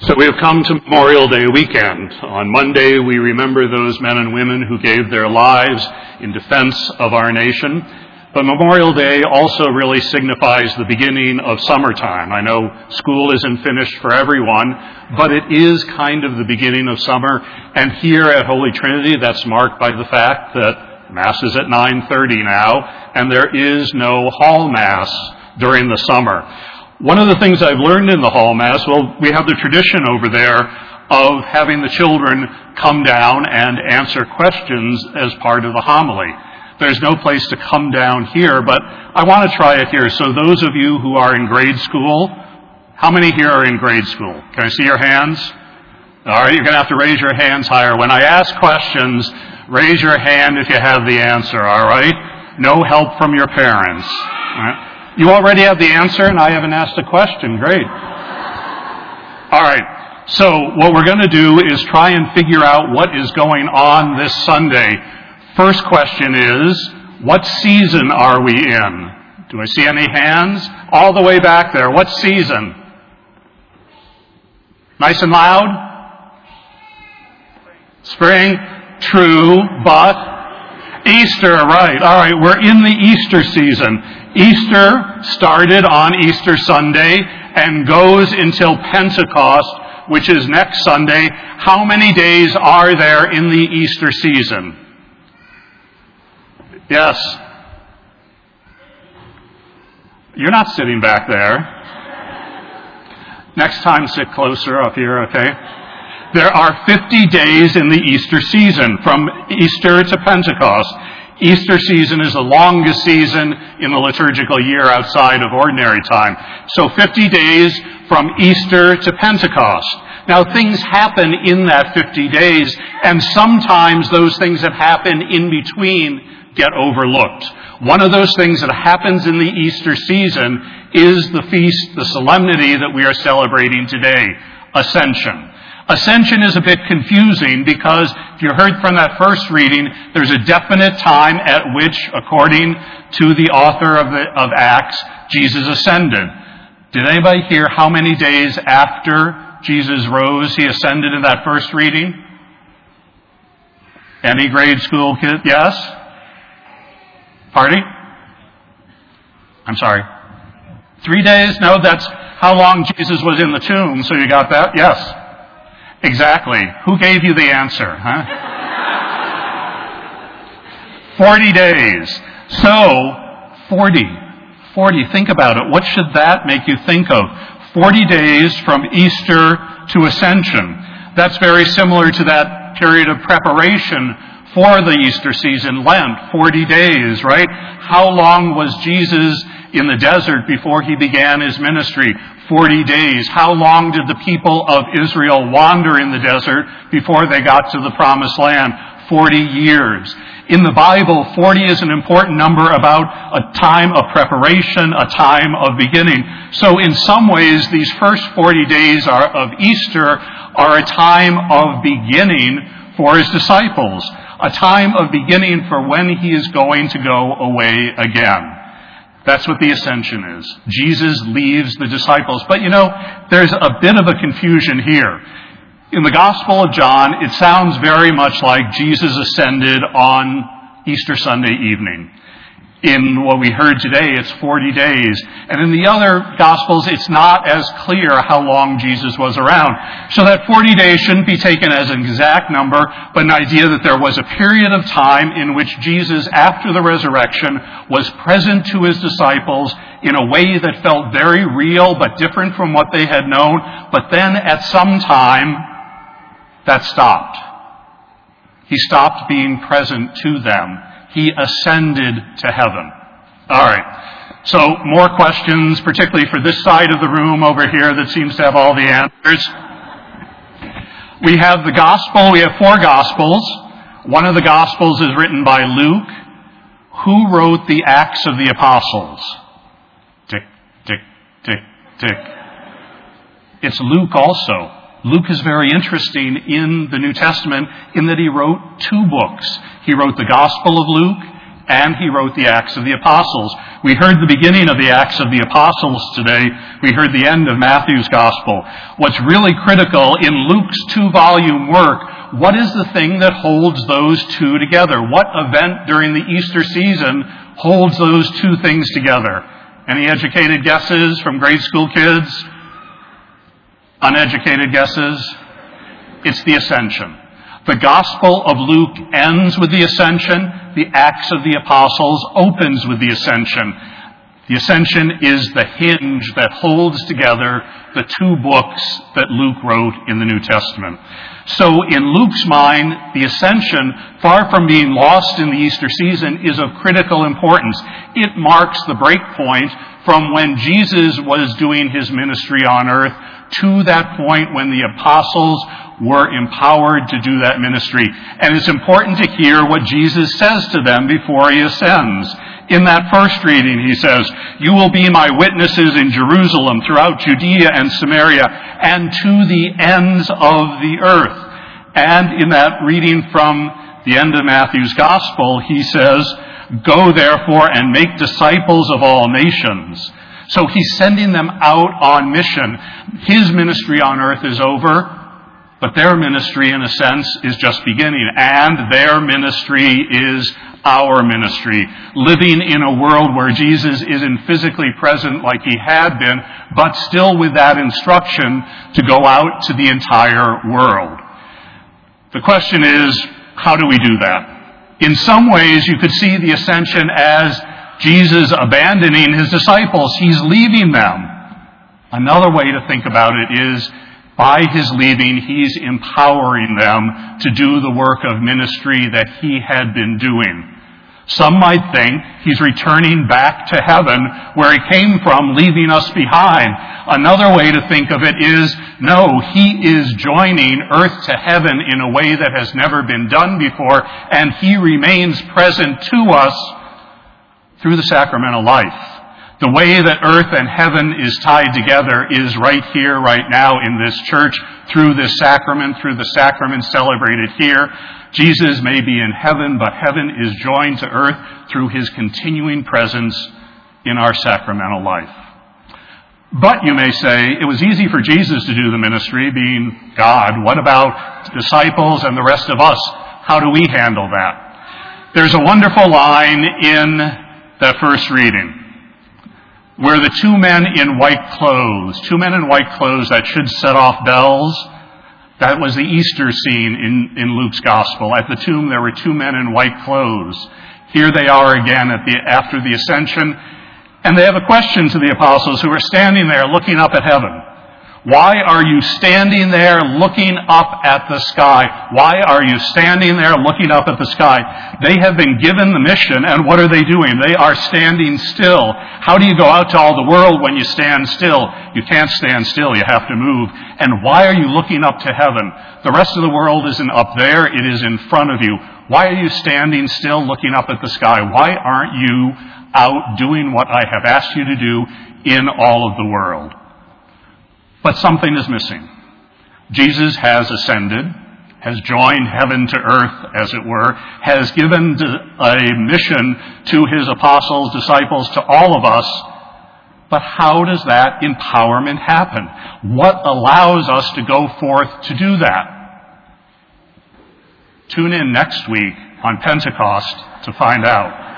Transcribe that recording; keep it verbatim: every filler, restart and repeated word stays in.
So we have come to Memorial Day weekend. On Monday, we remember those men and women who gave their lives in defense of our nation. But Memorial Day also really signifies the beginning of summertime. I know school isn't finished for everyone, but it is kind of the beginning of summer. And here at Holy Trinity, that's marked by the fact that Mass is at nine thirty now, and there is no hall Mass during the summer. One of the things I've learned in the hall Mass, well, we have the tradition over there of having the children come down and answer questions as part of the homily. There's no place to come down here, but I want to try it here. So those of you who are in grade school, how many here are in grade school? Can I see your hands? All right, you're going to have to raise your hands higher. When I ask questions, raise your hand if you have the answer, all right? No help from your parents. All right? You already have the answer, and I haven't asked a question. Great. All right. So what we're going to do is try and figure out what is going on this Sunday. First question is, what season are we in? Do I see any hands? All the way back there. What season? Nice and loud? Spring? True, but Easter, right. All right, we're in the Easter season. Easter started on Easter Sunday and goes until Pentecost, which is next Sunday. How many days are there in the Easter season? Yes. You're not sitting back there. Next time, sit closer up here, okay? There are fifty days in the Easter season, from Easter to Pentecost. Easter season is the longest season in the liturgical year outside of ordinary time. So fifty days from Easter to Pentecost. Now things happen in that fifty days, and sometimes those things that happen in between get overlooked. One of those things that happens in the Easter season is the feast, the solemnity that we are celebrating today, Ascension. Ascension is a bit confusing because if you heard from that first reading, there's a definite time at which, according to the author of, the, of Acts, Jesus ascended. Did anybody hear how many days after Jesus rose he ascended in that first reading? Any grade school kid? Yes? Pardon? I'm sorry. Three days? No, that's how long Jesus was in the tomb, so you got that? Yes. Exactly. Who gave you the answer, huh? Forty days. So, forty. Forty. Think about it. What should that make you think of? Forty days from Easter to Ascension. That's very similar to that period of preparation for the Easter season, Lent. Forty days, right? How long was Jesus in the desert before he began his ministry? Forty days. How long did the people of Israel wander in the desert before they got to the promised land? Forty years. In the Bible, forty is an important number about a time of preparation, a time of beginning. So in some ways, these first forty days are, of Easter are a time of beginning for his disciples, a time of beginning for when he is going to go away again. That's what the Ascension is. Jesus leaves the disciples. But you know, there's a bit of a confusion here. In the Gospel of John, it sounds very much like Jesus ascended on Easter Sunday evening. In what we heard today, it's forty days. And in the other Gospels, it's not as clear how long Jesus was around. So that forty days shouldn't be taken as an exact number, but an idea that there was a period of time in which Jesus, after the resurrection, was present to his disciples in a way that felt very real, but different from what they had known. But then at some time, that stopped. He stopped being present to them. He ascended to heaven. All right. So more questions, particularly for this side of the room over here that seems to have all the answers. We have the gospel. We have four gospels. One of the gospels is written by Luke. Who wrote the Acts of the Apostles? Tick, tick, tick, tick. It's Luke also. Luke is very interesting in the New Testament in that he wrote two books. He wrote the Gospel of Luke and he wrote the Acts of the Apostles. We heard the beginning of the Acts of the Apostles today. We heard the end of Matthew's Gospel. What's really critical in Luke's two-volume work, what is the thing that holds those two together? What event during the Easter season holds those two things together? Any educated guesses from grade school kids? Uneducated guesses? It's the Ascension. The Gospel of Luke ends with the Ascension. The Acts of the Apostles opens with the Ascension. The Ascension is the hinge that holds together the two books that Luke wrote in the New Testament. So in Luke's mind, the Ascension, far from being lost in the Easter season, is of critical importance. It marks the break point from when Jesus was doing his ministry on earth to that point when the apostles were empowered to do that ministry. And it's important to hear what Jesus says to them before he ascends. In that first reading, he says, "You will be my witnesses in Jerusalem, throughout Judea and Samaria, and to the ends of the earth." And in that reading from the end of Matthew's Gospel, he says, "Go therefore and make disciples of all nations." So he's sending them out on mission. His ministry on earth is over, but their ministry, in a sense, is just beginning. And their ministry is our ministry. Living in a world where Jesus isn't physically present like he had been, but still with that instruction to go out to the entire world. The question is, how do we do that? In some ways, you could see the ascension as Jesus abandoning his disciples. He's leaving them. Another way to think about it is, by his leaving, he's empowering them to do the work of ministry that he had been doing. Some might think he's returning back to heaven where he came from, leaving us behind. Another way to think of it is, no, he is joining earth to heaven in a way that has never been done before, and he remains present to us through the sacramental life. The way that earth and heaven is tied together is right here, right now in this church, through this sacrament, through the sacrament celebrated here. Jesus may be in heaven, but heaven is joined to earth through his continuing presence in our sacramental life. But you may say, it was easy for Jesus to do the ministry, being God. What about disciples and the rest of us? How do we handle that? There's a wonderful line in that first reading, where the two men in white clothes, two men in white clothes that should set off bells, that was the Easter scene in, in Luke's Gospel. At the tomb, there were two men in white clothes. Here they are again at the, after the ascension, and they have a question to the apostles who are standing there looking up at heaven. Why are you standing there looking up at the sky? Why are you standing there looking up at the sky? They have been given the mission, and what are they doing? They are standing still. How do you go out to all the world when you stand still? You can't stand still. You have to move. And why are you looking up to heaven? The rest of the world isn't up there. It is in front of you. Why are you standing still looking up at the sky? Why aren't you out doing what I have asked you to do in all of the world? But something is missing. Jesus has ascended, has joined heaven to earth, as it were, has given a mission to his apostles, disciples, to all of us. But how does that empowerment happen? What allows us to go forth to do that? Tune in next week on Pentecost to find out.